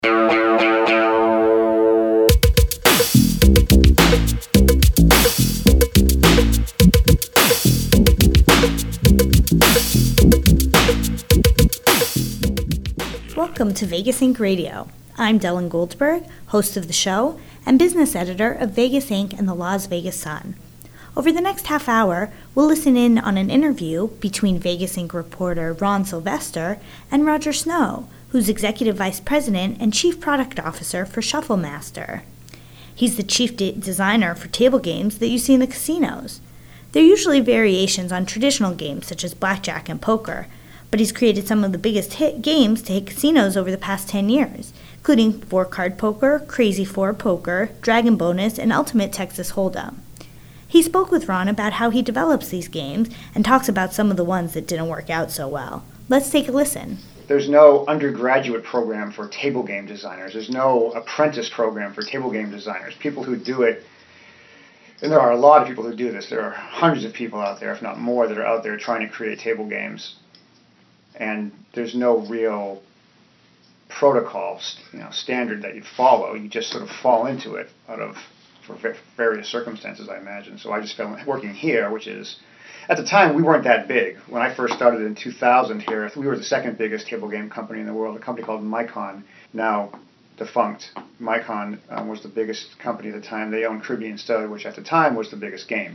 Welcome to Vegas Inc. Radio. I'm Dylan Goldsberg, host of the show and business editor of Vegas Inc. and the Las Vegas Sun. Over the next half hour, we'll listen in on an interview between Vegas Inc. reporter Ron Sylvester and Roger Snow, who's Executive Vice President and Chief Product Officer for Shufflemaster. He's the chief designer for table games that you see in the casinos. They're usually variations on traditional games such as blackjack and poker, but he's created some of the biggest hit games to hit casinos over the past 10 years, including 4-Card Poker, Crazy 4 Poker, Dragon Bonus, and Ultimate Texas Hold'em. He spoke with Ron about how he develops these games and talks about some of the ones that didn't work out so well. Let's take a listen. There's no undergraduate program for table game designers. There's no apprentice program for table game designers. People who do it, and there are a lot of people who do this. There are hundreds of people out there, if not more, that are out there trying to create table games. And there's no real protocol, standard that you follow. You just sort of fall into it for various circumstances, I imagine. So I just fell working here, which is, at the time, we weren't that big. When I first started in 2000 here, we were the second biggest table game company in the world, a company called Micon, now defunct. Micon was the biggest company at the time. They owned Caribbean Stud, which at the time was the biggest game.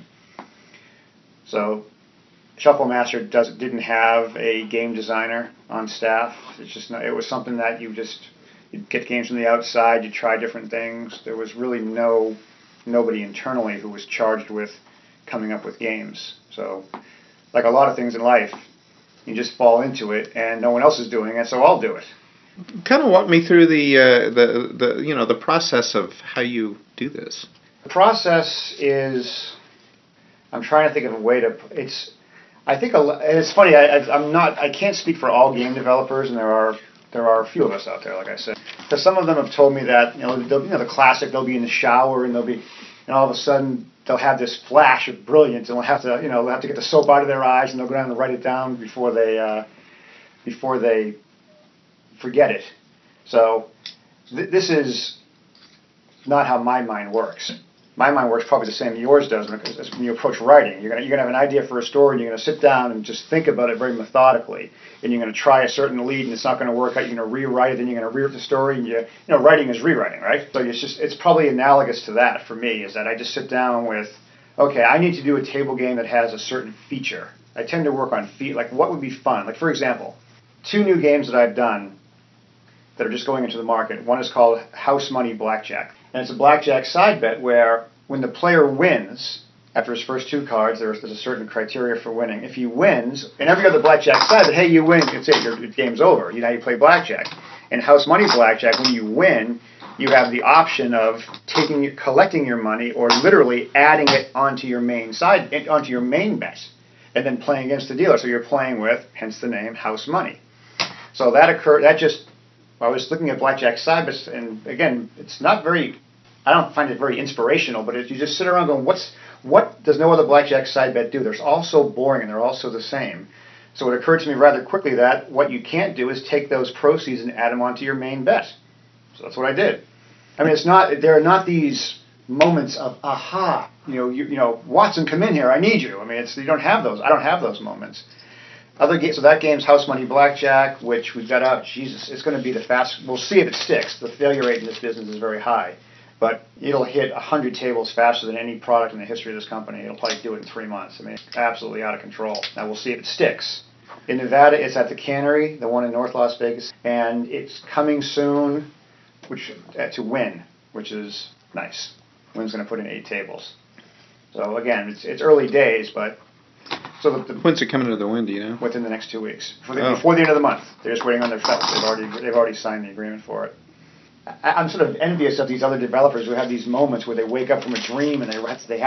So Shufflemaster didn't have a game designer on staff. It was something that you'd get games from the outside, you'd try different things. There was really nobody internally who was charged with coming up with games. So, like a lot of things in life, you just fall into it, and no one else is doing it, so I'll do it. Kind of walk me through the process of how you do this. The process is, I'm trying to think of a way to. It's funny. I can't speak for all game developers, and there are a few of us out there, like I said. Because some of them have told me that the classic. They'll be in the shower and all of a sudden they'll have this flash of brilliance, and they'll have to get the soap out of their eyes, and they'll go down and write it down before they forget it. So this is not how my mind works. My mind works probably the same as yours does when you approach writing. You're gonna have an idea for a story, and you're gonna sit down and just think about it very methodically. And you're gonna try a certain lead, and it's not gonna work out. You're gonna rewrite it, then you're gonna rewrite the story. And writing is rewriting, right? So it's probably analogous to that for me. Is that I just sit down with, okay, I need to do a table game that has a certain feature. I tend to work on like what would be fun. Like for example, 2 new games that I've done that are just going into the market. One is called House Money Blackjack. And it's a blackjack side bet where when the player wins, after his first 2 cards, there's a certain criteria for winning. If he wins, in every other blackjack side, hey, you win, it's it, your game's over. Now you play blackjack. In House Money Blackjack, when you win, you have the option of collecting your money or literally adding it onto your main side, onto your main bet, and then playing against the dealer. So you're playing with, hence the name, House Money. So I was looking at blackjack side bets, and again, I don't find it very inspirational, but if you just sit around going, what does no other blackjack side bet do? They're all so boring, and they're all so the same. So it occurred to me rather quickly that what you can't do is take those proceeds and add them onto your main bet. So that's what I did. I mean, there are not these moments of, aha, Watson, come in here, I need you. I mean, you don't have those. I don't have those moments. So that game's House Money Blackjack, which we've got out. Jesus, it's going to be the fast. We'll see if it sticks. The failure rate in this business is very high, but it'll hit 100 tables faster than any product in the history of this company. It'll probably do it in 3 months. I mean, it's absolutely out of control. Now we'll see if it sticks. In Nevada, it's at the Cannery, the one in North Las Vegas, and it's coming soon, to Wynn, which is nice. Wynn's going to put in 8 tables. So again, it's early days, but. So when's it coming to the Wynn, do you know? Within the next 2 weeks. Before the end of the month. They're just waiting on their fellows. They've already signed the agreement for it. I'm sort of envious of these other developers who have these moments where they wake up from a dream and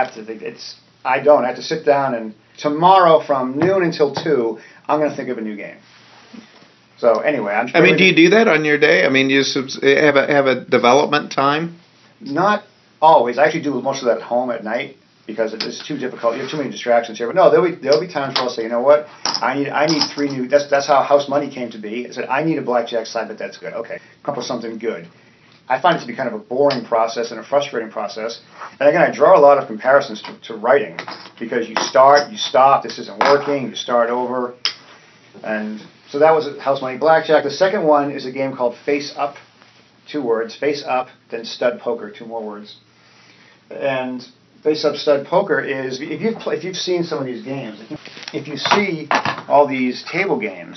I don't. I have to sit down and tomorrow from noon until 2, I'm going to think of a new game. So anyway, do you do that on your day? I mean, you have a development time? Not always. I actually do most of that at home at night. because it's too difficult. You have too many distractions here. But no, there'll be times where I'll say, you know what, I need 3 new. That's how House Money came to be. I said I need a blackjack side, but that's good. Okay, come up with something good. I find it to be kind of a boring process and a frustrating process. And again, I draw a lot of comparisons to writing, because you start, you stop, this isn't working, you start over. And so that was House Money Blackjack. The second one is a game called Face Up, 2 words, Face Up, then Stud Poker, 2 more words. And Face Up Stud Poker is, if you've seen some of these games, if you see all these table games,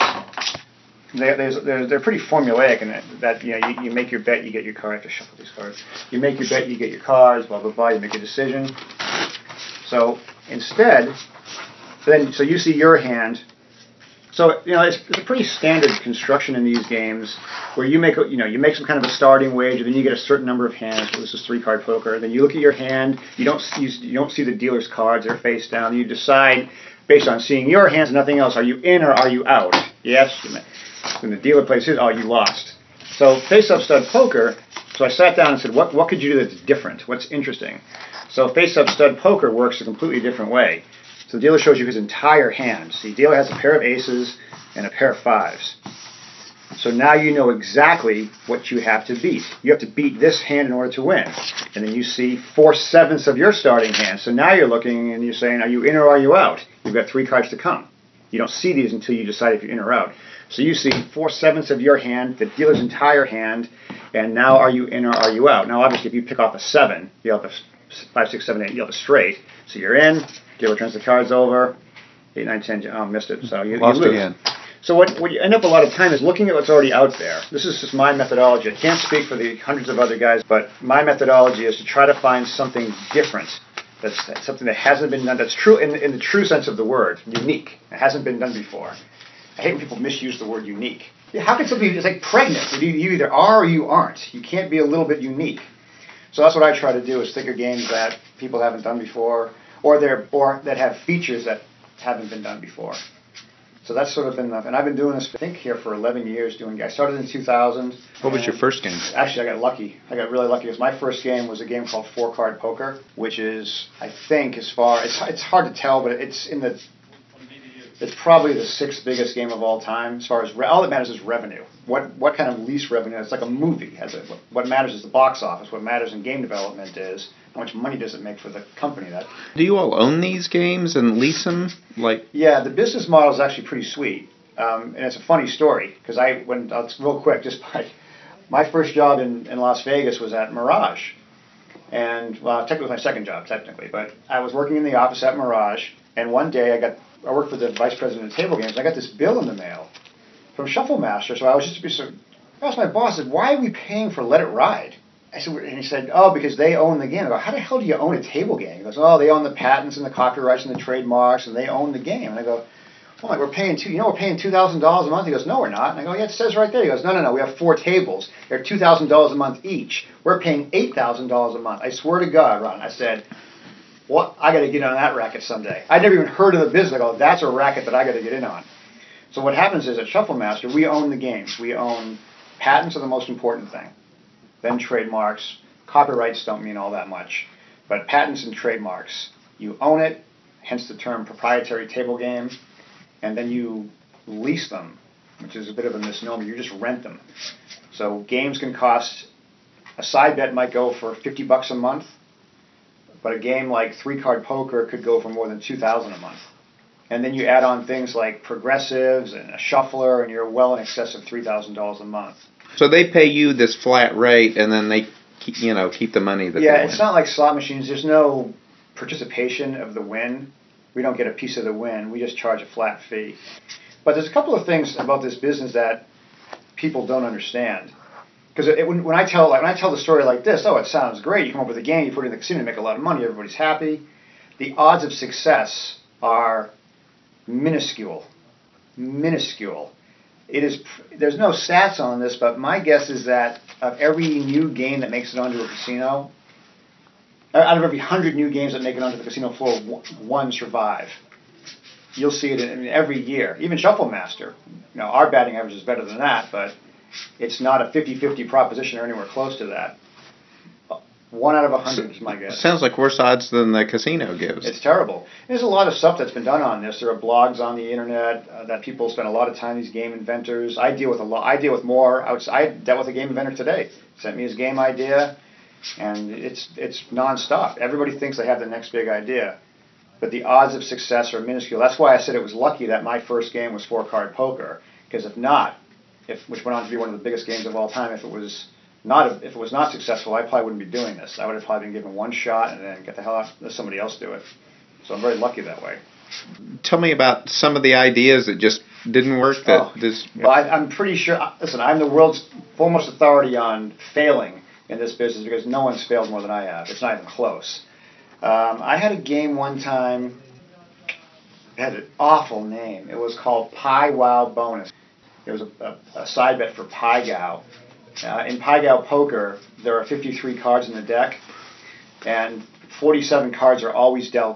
they're pretty formulaic in that you make your bet, you get your card. I have to shuffle these cards. You make your bet, you get your cards. Blah blah blah. You make a decision. So instead, so you see your hand. So it's a pretty standard construction in these games where you make some kind of a starting wager, then you get a certain number of hands. So this is 3-card poker. Then you look at your hand. You don't see the dealer's cards; they're face down. You decide based on seeing your hands and nothing else. Are you in or are you out? Yes. When the dealer plays his, you lost. So Face-Up Stud Poker, so I sat down and said, what could you do that's different? What's interesting? So Face-Up Stud Poker works a completely different way. So the dealer shows you his entire hand. So the dealer has a pair of aces and a pair of 5s. So now you know exactly what you have to beat. You have to beat this hand in order to win. And then you see 4/7 of your starting hand. So now you're looking and you're saying, are you in or are you out? You've got 3 cards to come. You don't see these until you decide if you're in or out. So you see 4/7 of your hand, the dealer's entire hand, and now are you in or are you out? Now obviously if you pick off a 7, you'll have a 5, 6, 7, 8, you'll have a straight. So you're in, dealer turns the cards over, 8, 9, 10, missed it, so you lost lose. Again. So what you end up a lot of time is looking at what's already out there. This is just my methodology. I can't speak for the hundreds of other guys, but my methodology is to try to find something different. That's something that hasn't been done, that's true in the true sense of the word, unique. It hasn't been done before. I hate when people misuse the word unique. How can something, it's like pregnant. You either are or you aren't. You can't be a little bit unique. So that's what I try to do, is think of games that people haven't done before, or that have features that haven't been done before. So that's sort of been and I've been doing this, I think, here for 11 years I started in 2000. What was your first game? Actually, I got lucky. I got really lucky because my first game was a game called 4-Card Poker, which is, I think, it's hard to tell, but it's probably the 6th biggest game of all time as far as, all that matters is revenue. What kind of lease revenue? It's like a movie. What matters is the box office. What matters in game development is how much money does it make for the company. Do you all own these games and lease them? Yeah, the business model is actually pretty sweet. And it's a funny story, because real quick, my first job in Las Vegas was at Mirage. And, technically it was my second job, but I was working in the office at Mirage, and one day I worked for the vice president of table games, and I got this bill in the mail from Shuffle Master. So I asked my boss, I said, why are we paying for Let It Ride? And he said, because they own the game. I go, how the hell do you own a table game? He goes, they own the patents and the copyrights and the trademarks, and they own the game. And I go, we're paying $2,000 a month. He goes, no, we're not. And I go, yeah, it says right there. He goes, no, we have 4 tables. They're $2,000 a month each. We're paying $8,000 a month. I swear to God, Ron. I said, I got to get on that racket someday. I'd never even heard of the business. I go, that's a racket that I got to get in on. So what happens is at Shuffle Master, we own the games. We own patents are the most important thing. Then trademarks. Copyrights don't mean all that much. But patents and trademarks, you own it, hence the term proprietary table game, and then you lease them, which is a bit of a misnomer. You just rent them. So games can cost, a side bet might go for $50 a month, but a game like 3-Card Poker could go for more than $2,000 a month. And then you add on things like progressives and a shuffler, and you're well in excess of $3,000 a month. So they pay you this flat rate, and then they keep the money that they win. It's not like slot machines. There's no participation of the win. We don't get a piece of the win. We just charge a flat fee. But there's a couple of things about this business that people don't understand. Because when I tell the story like this, it sounds great. You come up with a game, you put it in the casino, you make a lot of money, everybody's happy. The odds of success are minuscule. There's no stats on this, but my guess is that of every new game that makes it onto a casino, out of every 100 new games that make it onto the casino floor, 1 survive. You'll see it in every year. Even Shuffle Master. Our batting average is better than that, but it's not a 50-50 proposition or anywhere close to that. 1 out of 100 is my guess. Sounds like worse odds than the casino gives. It's terrible. There's a lot of stuff that's been done on this. There are blogs on the internet that people spend a lot of time. These game inventors. I deal with I deal with more. I dealt with a game inventor today. Sent me his game idea, and it's nonstop. Everybody thinks they have the next big idea, but the odds of success are minuscule. That's why I said it was lucky that my first game was 4-card poker. Because if not, which went on to be one of the biggest games of all time, if it was not successful, I probably wouldn't be doing this. I would have probably been given one shot and then get the hell out, let somebody else do it. So I'm very lucky that way. Tell me about some of the ideas that just didn't work. Well, I'm pretty sure. Listen, I'm the world's foremost authority on failing in this business because no one's failed more than I have. It's not even close. I had a game one time. It had an awful name. It was called Pi Wow Bonus. It was a side bet for Pi Gow. In Pi Gow poker, there are 53 cards in the deck, and 49 cards are always dealt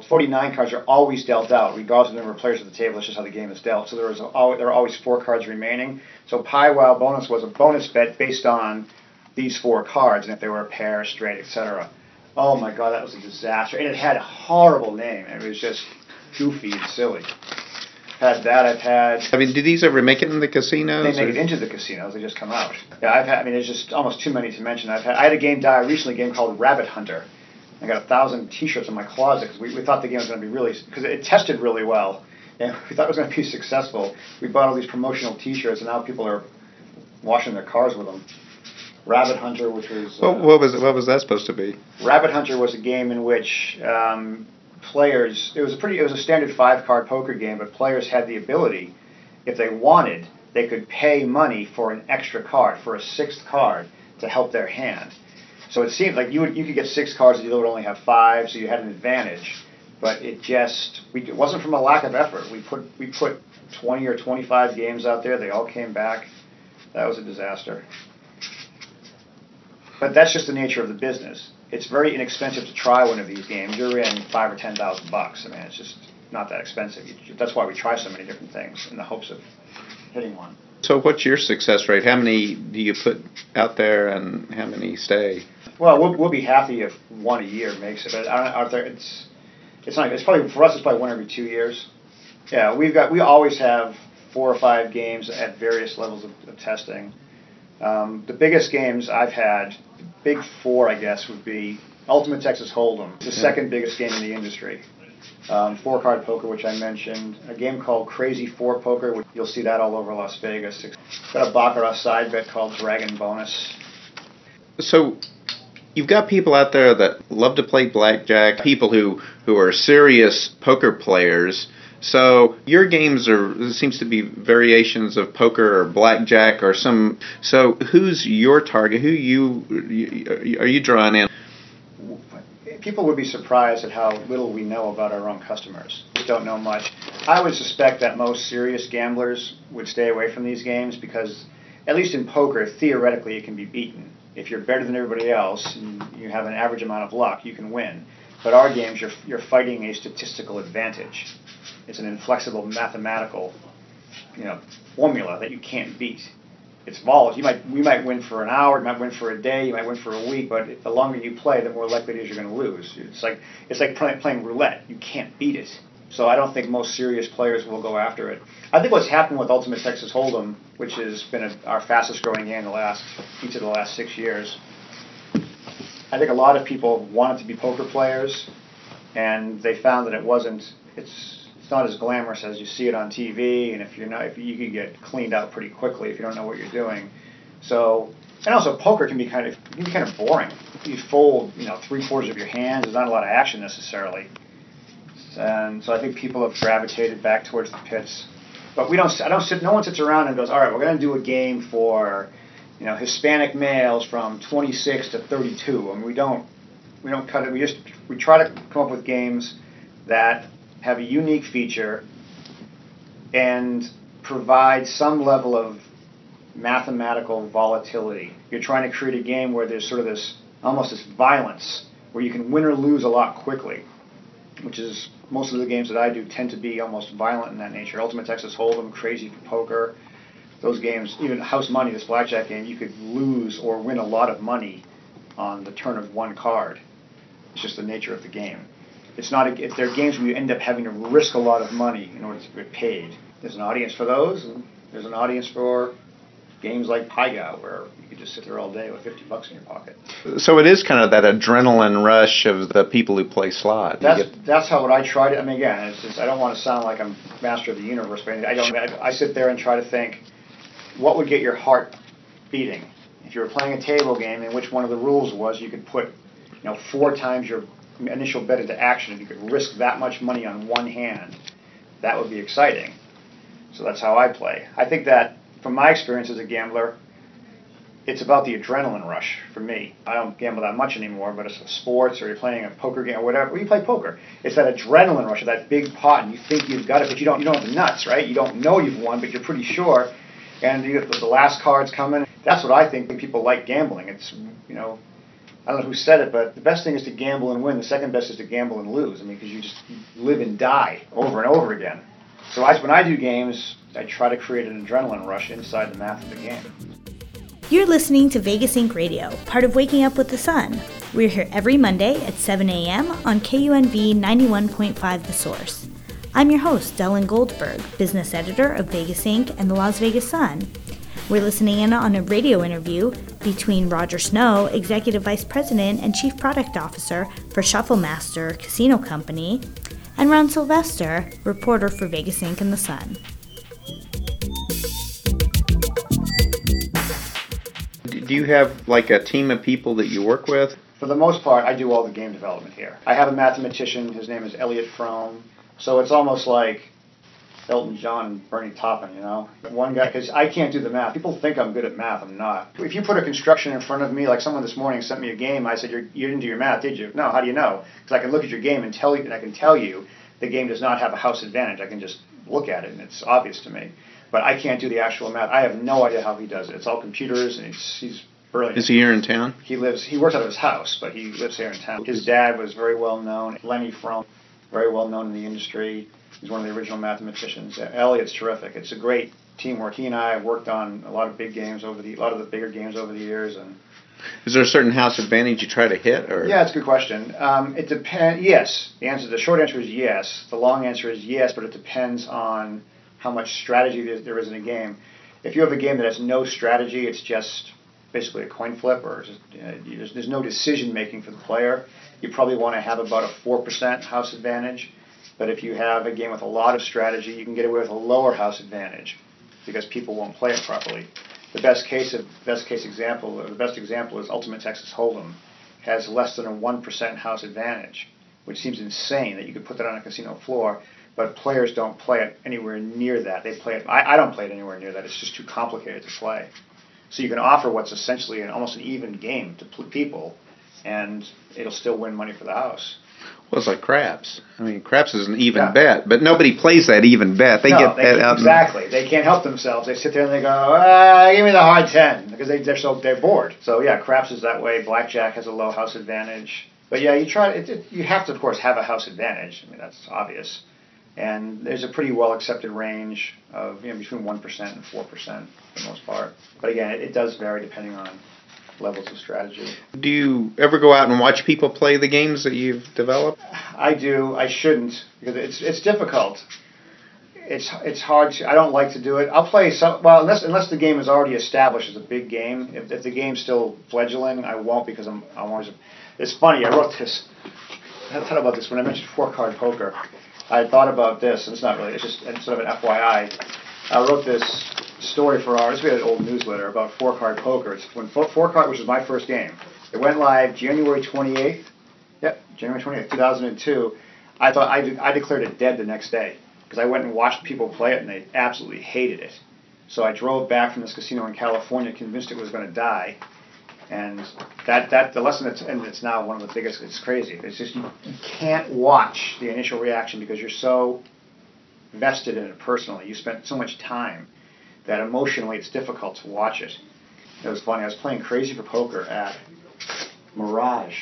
out, regardless of the number of players at the table. That's just how the game is dealt. So there are always 4 cards remaining. So Pi Wow Bonus was a bonus bet based on these 4 cards, and if they were a pair, straight, etc. Oh my God, that was a disaster. And it had a horrible name. It was just goofy and silly. Had that. I've had. I mean, do these ever make it in the casinos? They make it into the casinos. They just come out. Yeah, I've had. I mean, there's just almost too many to mention. I had a game die recently. A game called Rabbit Hunter. I got 1,000 T-shirts in my closet because we thought the game was going to be because it tested really well, and we thought it was going to be successful. We bought all these promotional T-shirts, and now people are washing their cars with them. Rabbit Hunter, which was. What was that supposed to be? Rabbit Hunter was a game in which. Players, it was a standard 5-card poker game, but players had the ability, if they wanted, they could pay money for an extra card, for a 6th card, to help their hand. So it seemed like you could get 6 cards, and the other would only have 5, so you had an advantage. But it wasn't from a lack of effort. We put 20 or 25 games out there. They all came back. That was a disaster. But that's just the nature of the business. It's very inexpensive to try one of these games. You're in $5,000 or $10,000. I mean, it's just not that expensive. That's why we try so many different things in the hopes of hitting one. So, what's your success rate? How many do you put out there, and how many stay? Well, we'll be happy if one a year makes it. But out there, it's not. It's probably for us. It's probably 1 every 2 years. Yeah, we always have 4 or 5 games at various levels of testing. The biggest games I've had, big 4, I guess, would be Ultimate Texas Hold'em. It's the second biggest game in the industry. 4-card poker, which I mentioned. A game called Crazy 4 Poker, which you'll see that all over Las Vegas. It's got a baccarat side bet called Dragon Bonus. So, you've got people out there that love to play blackjack, people who are serious poker players. So your games seems to be variations of poker or blackjack or some. So who's your target? Who are you drawing in? People would be surprised at how little we know about our own customers. We don't know much. I would suspect that most serious gamblers would stay away from these games because, at least in poker, theoretically it can be beaten. If you're better than everybody else and you have an average amount of luck, you can win. But our games, you're fighting a statistical advantage. It's an inflexible mathematical, formula that you can't beat. It's volatile. We might win for an hour, you might win for a day, you might win for a week, but the longer you play, the more likely it is you're going to lose. It's like playing roulette. You can't beat it. So I don't think most serious players will go after it. I think what's happened with Ultimate Texas Hold'em, which has been our fastest growing game each of the last 6 years, I think a lot of people wanted to be poker players, and they found that it's not as glamorous as you see it on TV, and if you can get cleaned out pretty quickly if you don't know what you're doing. So, and also poker can be kind of boring. You fold, 3/4 of your hands. There's not a lot of action necessarily, and so I think people have gravitated back towards the pits. But no one sits around and goes, all right, we're going to do a game for, Hispanic males from 26 to 32. I mean, we don't cut it. We try to come up with games that have a unique feature and provide some level of mathematical volatility. You're trying to create a game where there's sort of this violence, where you can win or lose a lot quickly, which is most of the games that I do tend to be almost violent in that nature. Ultimate Texas Hold'em, Crazy Poker, those games, even House Money, this blackjack game, you could lose or win a lot of money on the turn of one card. It's just the nature of the game. It's not. There are games where you end up having to risk a lot of money in order to get paid. There's an audience for those, and there's an audience for games like Paiga, where you could just sit there all day with $50 in your pocket. So it is kind of that adrenaline rush of the people who play slot. That's how I try to. I mean, again, I don't want to sound like I'm master of the universe, but I sit there and try to think, what would get your heart beating? If you were playing a table game in which one of the rules was you could put 4 times your initial bet into action, if you could risk that much money on one hand, that would be exciting. So that's how I play. I think that, from my experience as a gambler, it's about the adrenaline rush for me. I don't gamble that much anymore, but it's sports or you're playing a poker game or whatever. When you play poker, it's that adrenaline rush of that big pot, and you think you've got it, but you don't have the nuts, right? You don't know you've won, but you're pretty sure. And the last card's coming. That's what I think people like gambling. It's, I don't know who said it, but the best thing is to gamble and win. The second best is to gamble and lose. I mean, because you just live and die over and over again. So when I do games, I try to create an adrenaline rush inside the math of the game. You're listening to Vegas Inc. Radio, part of Waking Up with the Sun. We're here every Monday at 7 a.m. on KUNV 91.5 The Source. I'm your host, Dylan Goldberg, business editor of Vegas Inc. and the Las Vegas Sun. We're listening in on a radio interview between Roger Snow, Executive Vice President and Chief Product Officer for Shufflemaster Casino Company, and Ron Sylvester, reporter for Vegas Inc. and the Sun. Do you have like a team of people that you work with? For the most part, I do all the game development here. I have a mathematician. His name is Elliot Frome. So it's almost like Elton John and Bernie Taupin, One guy, because I can't do the math. People think I'm good at math. I'm not. If you put a construction in front of me, like someone this morning sent me a game, I said, you didn't do your math, did you? No, how do you know? Because I can look at your game and tell you, and I can tell you the game does not have a house advantage. I can just look at it, and it's obvious to me. But I can't do the actual math. I have no idea how he does it. It's all computers, and he's brilliant. Is he here in town? He works out of his house, but he lives here in town. His dad was very well known, Lenny Frome, very well known in the industry. He's one of the original mathematicians. Elliot's terrific. It's a great teamwork. He and I have worked on a lot of big games a lot of the bigger games over the years. And is there a certain house advantage you try to hit, or? Yeah, it's a good question. It depends. Yes, the short answer is yes. The long answer is yes, but it depends on how much strategy there is in a game. If you have a game that has no strategy, it's just basically a coin flip, or just, there's no decision making for the player, you probably want to have about a 4% house advantage. But if you have a game with a lot of strategy, you can get away with a lower house advantage because people won't play it properly. The best example is Ultimate Texas Hold'em. Has less than a 1% house advantage, which seems insane that you could put that on a casino floor. But players don't play it anywhere near that. They play it. I don't play it anywhere near that. It's just too complicated to play. So you can offer what's essentially almost an even game to people, and it'll still win money for the house. Well, it's like craps. I mean, craps is an even bet, but nobody plays that even bet. They get that out. Exactly. They can't help themselves. They sit there and they go, give me the hard 10, because they're bored. So yeah, craps is that way. Blackjack has a low house advantage. But yeah, you have to, of course, have a house advantage. I mean, that's obvious. And there's a pretty well accepted range of between 1% and 4% for the most part. But again, it does vary depending on levels of strategy. Do you ever go out and watch people play the games that you've developed? I do. I shouldn't, because it's difficult. It's hard to. I don't like to do it. I'll play unless the game is already established as a big game. If the game's still fledgling, I won't, because I'm always. It's funny. I wrote this. I thought about this when I mentioned 4-card poker. I thought about this, and it's not really. It's just sort of an FYI. I wrote this story for ours. We had an old newsletter about 4-card poker. It's when 4-card, which was my first game. It went live January 28th. Yep, January 28th, 2002. I thought I declared it dead the next day because I went and watched people play it, and they absolutely hated it. So I drove back from this casino in California, convinced it was going to die. And the lesson it's now one of the biggest. It's crazy. It's just you can't watch the initial reaction because you're so vested in it personally. You spent so much time that emotionally it's difficult to watch it. It was funny. I was playing Crazy for Poker at Mirage,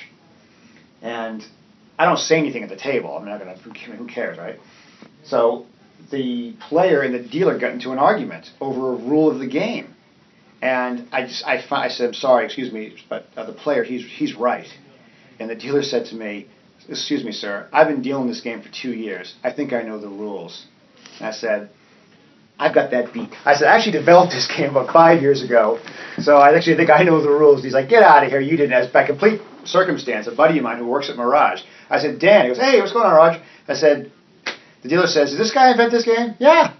and I don't say anything at the table. I'm not gonna. Who cares, right? So the player and the dealer got into an argument over a rule of the game. And I said, I'm sorry, excuse me, but the player, he's right. And the dealer said to me, excuse me, sir, I've been dealing this game for 2 years. I think I know the rules. And I said, I've got that beat. I said, I actually developed this game about 5 years ago, so I actually think I know the rules. He's like, get out of here, you didn't. As by complete circumstance, a buddy of mine who works at Mirage. I said, Dan. He goes, hey, what's going on, Raj? I said, the dealer says, did this guy invent this game? Yeah.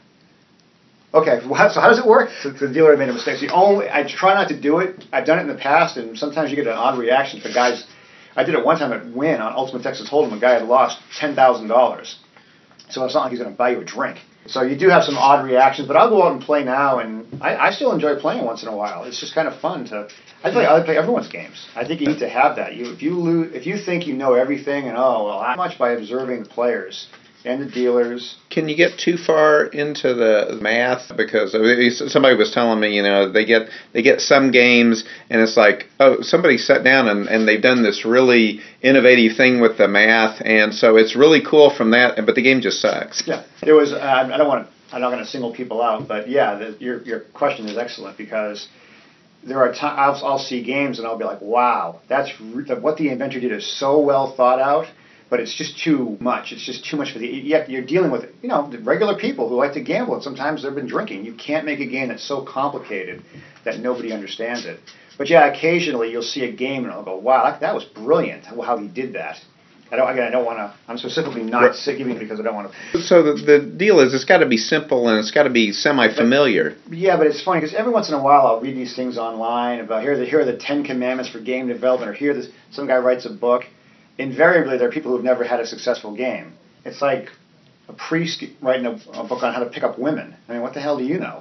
Okay, so how does it work? So the dealer made a mistake. I try not to do it. I've done it in the past, and sometimes you get an odd reaction for guys. I did it one time at Wynn on Ultimate Texas Hold'em. A guy had lost $10,000. So it's not like he's going to buy you a drink. So you do have some odd reactions, but I'll go out and play now, and I still enjoy playing once in a while. It's just kind of fun to. I play everyone's games. I think you need to have that. If you think you know everything, and how much by observing the players and the dealers. Can you get too far into the math? Because somebody was telling me, they get some games, and it's like, oh, somebody sat down and they've done this really innovative thing with the math, and so it's really cool from that. But the game just sucks. Yeah, there was. I'm not going to single people out, but yeah, your question is excellent because there are times I'll see games and I'll be like, wow, what the inventor did is so well thought out. But it's just too much. It's just too much for you're dealing with, the regular people who like to gamble, and sometimes they've been drinking. You can't make a game that's so complicated that nobody understands it. But yeah, occasionally you'll see a game and I'll go, wow, that was brilliant how he did that. I don't want to. I'm specifically not giving because I don't want to. So the deal is, it's got to be simple and it's got to be semi-familiar. Yeah, but it's funny because every once in a while I'll read these things online about here are the 10 Commandments for game development, or some guy writes a book. Invariably, there are people who've never had a successful game. It's like a priest writing a book on how to pick up women. I mean, what the hell do you know?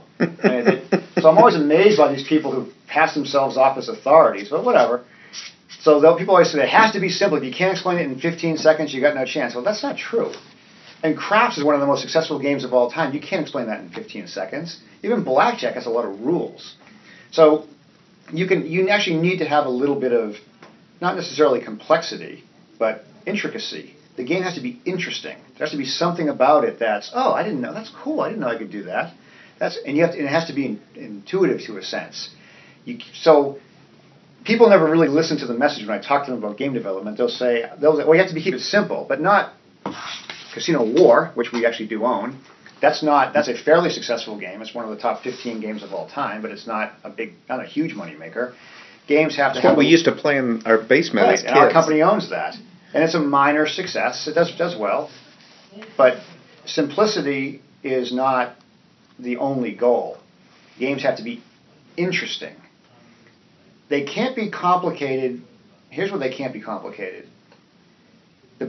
So I'm always amazed by these people who pass themselves off as authorities, but whatever. So people always say, it has to be simple. If you can't explain it in 15 seconds, you got no chance. Well, that's not true. And craps is one of the most successful games of all time. You can't explain that in 15 seconds. Even blackjack has a lot of rules. So you actually need to have a little bit of, not necessarily complexity, but intricacy. The game has to be interesting. There has to be something about it that's, I didn't know, that's cool. I didn't know I could do that. And it has to be intuitive to a sense. So people never really listen to the message when I talk to them about game development. They'll say, well, you have to keep it simple, but not Casino War, which we actually do own. That's a fairly successful game. It's one of the top 15 games of all time, but it's not a huge money maker. Games have to have. What we used to play in our basement as kids. And our company owns that, and it's a minor success. It does well, but simplicity is not the only goal. Games have to be interesting. They can't be complicated. Here's what they can't be complicated. The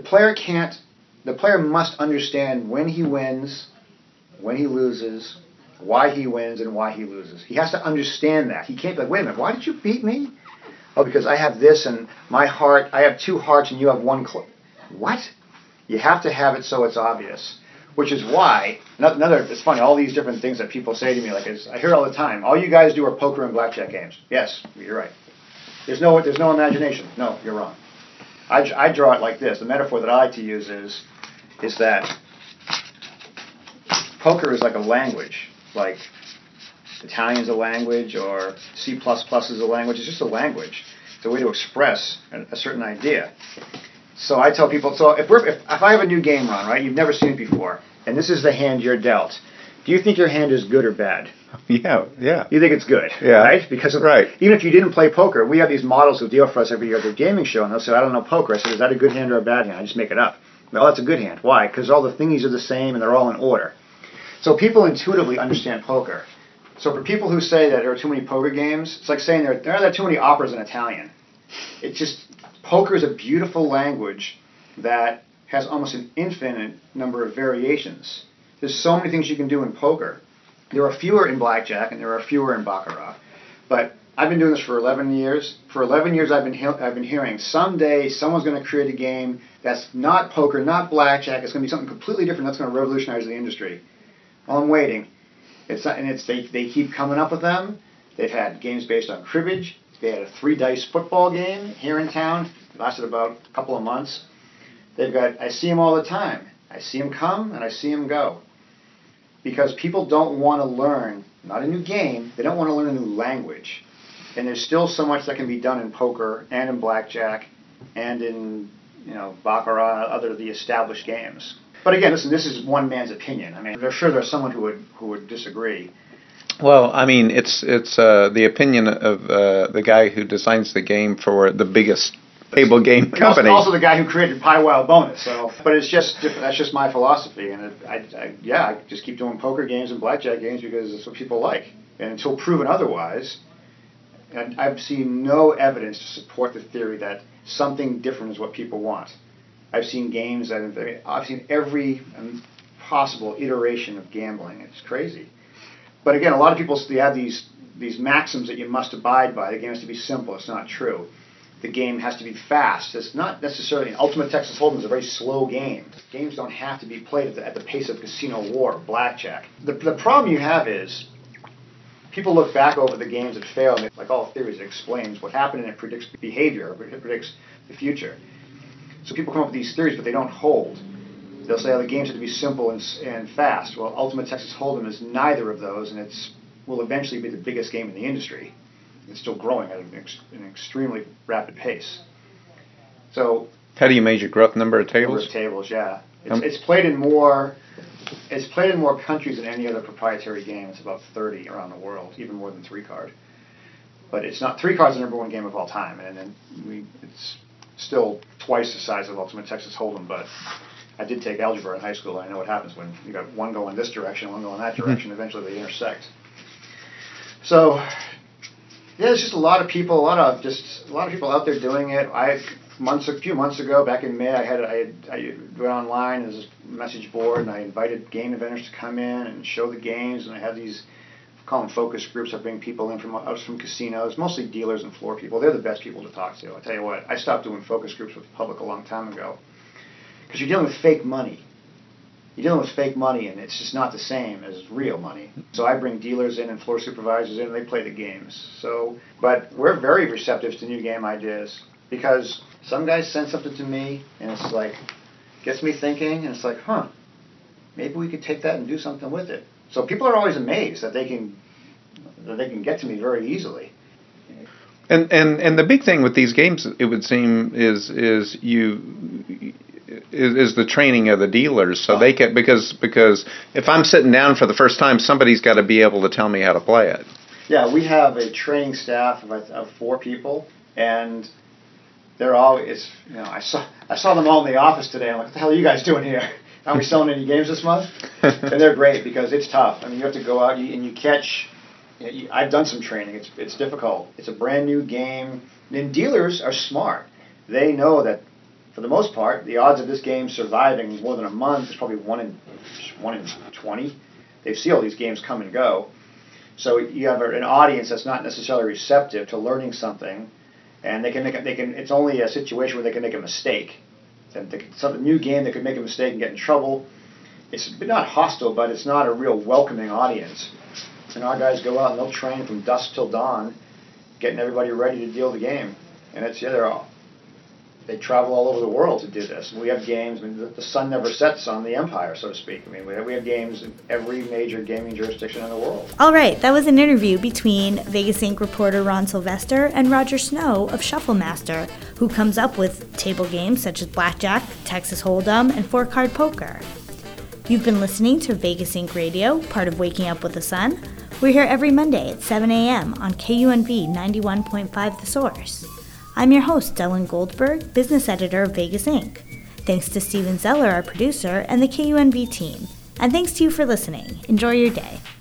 player must understand when he wins, when he loses, why he wins and why he loses. He has to understand that. He can't be like, wait a minute, why did you beat me? Oh, because I have this and my heart, I have 2 hearts and you have 1 What? You have to have it so it's obvious. Which is why, it's funny, all these different things that people say to me, I hear all the time, all you guys do are poker and blackjack games. Yes, you're right. There's no imagination. No, you're wrong. I draw it like this. The metaphor that I like to use is that poker is like a language. Like Italian's a language, or C++ is a language. It's just a language. It's a way to express a certain idea. So I tell people, if I have a new game run, right, you've never seen it before, and this is the hand you're dealt, do you think your hand is good or bad? Yeah. You think it's good, right? Because even if you didn't play poker, we have these models who deal for us every year at the gaming show, and they'll say, I don't know poker. I said, is that a good hand or a bad hand? I just make it up. Well, that's a good hand. Why? Because all the thingies are the same and they're all in order. So people intuitively understand poker. So for people who say that there are too many poker games, it's like saying there are too many operas in Italian. It's just, poker is a beautiful language that has almost an infinite number of variations. There's so many things you can do in poker. There are fewer in blackjack and there are fewer in baccarat. But I've been doing this for 11 years. For 11 years I've been hearing someday someone's going to create a game that's not poker, not blackjack. It's going to be something completely different that's going to revolutionize the industry. Well, I'm waiting. They keep coming up with them. They've had games based on cribbage. They had a 3-dice football game here in town. It lasted about a couple of months. I see them all the time. I see them come and I see them go. Because people don't want to learn not a new game. They don't want to learn a new language. And there's still so much that can be done in poker and in blackjack and in, baccarat and other of the established games. But again, listen, this is one man's opinion. I mean, I'm sure there's someone who would disagree. Well, I mean, it's the opinion of the guy who designs the game for the biggest table game company. Also the guy who created Pi Wild Bonus. So, but that's just my philosophy, and I just keep doing poker games and blackjack games because it's what people like. And until proven otherwise, and I've seen no evidence to support the theory that something different is what people want. I've seen games I've seen every possible iteration of gambling. It's crazy. But again, a lot of people have these maxims that you must abide by. The game has to be simple. It's not true. The game has to be fast. It's not necessarily. Ultimate Texas Hold'em is a very slow game. Games don't have to be played at the pace of Casino War or blackjack. The problem you have is people look back over the games that failed, and like all theories, it explains what happened and it predicts behavior, it predicts the future. So people come up with these theories, but they don't hold. They'll say, the games have to be simple and fast. Well, Ultimate Texas Hold'em is neither of those, and will eventually be the biggest game in the industry. It's still growing at an extremely rapid pace. So, how do you measure growth? Number of tables? Number of tables, yeah. It's played in more countries than any other proprietary game. It's about 30 around the world, even more than 3-card. But it's not 3-card's the number one game of all time, and then it's still twice the size of Ultimate Texas Hold'em, but I did take algebra in high school, and I know what happens when you got one going this direction, one going that direction. Eventually they intersect. So, yeah, there's just a lot of people out there doing it. A few months ago, back in May, I went online as a message board, and I invited game inventors to come in and show the games, and I have these, I call them focus groups. I bring people in from casinos, mostly dealers and floor people. They're the best people to talk to. I tell you what, I stopped doing focus groups with the public a long time ago. Because you're dealing with fake money. You're dealing with fake money, and it's just not the same as real money. So I bring dealers in and floor supervisors in, and they play the games. But we're very receptive to new game ideas, because some guys send something to me, and it's like, gets me thinking, and it's like, maybe we could take that and do something with it. So people are always amazed that they can get to me very easily. And the big thing with these games, it would seem, is the training of the dealers, so they can, because if I'm sitting down for the first time, somebody's got to be able to tell me how to play it. Yeah, we have a training staff of 4 people, and they're always, I saw them all in the office today. I'm like, what the hell are you guys doing here? Aren't we selling any games this month? And they're great because it's tough. I mean, you have to go out and you catch. I've done some training. It's difficult. It's a brand new game. And dealers are smart. They know that, for the most part, the odds of this game surviving more than a month is probably 1 in 20. They see all these games come and go. So you have an audience that's not necessarily receptive to learning something, and it's only a situation where they can make a mistake. Some new game, they could make a mistake and get in trouble. It's not hostile, but it's not a real welcoming audience. And our guys go out and they'll train from dusk till dawn, getting everybody ready to deal the game. And they travel all over the world to do this. And we have games. I mean, the sun never sets on the empire, so to speak. I mean, we have games in every major gaming jurisdiction in the world. All right, that was an interview between Vegas Inc. reporter Ron Sylvester and Roger Snow of Shufflemaster, who comes up with table games such as blackjack, Texas Hold'em, and 4-card poker. You've been listening to Vegas Inc. Radio, part of Waking Up with the Sun. We're here every Monday at 7 a.m. on KUNV 91.5 The Source. I'm your host, Dylan Goldberg, business editor of Vegas Inc. Thanks to Steven Zeller, our producer, and the KUNV team. And thanks to you for listening. Enjoy your day.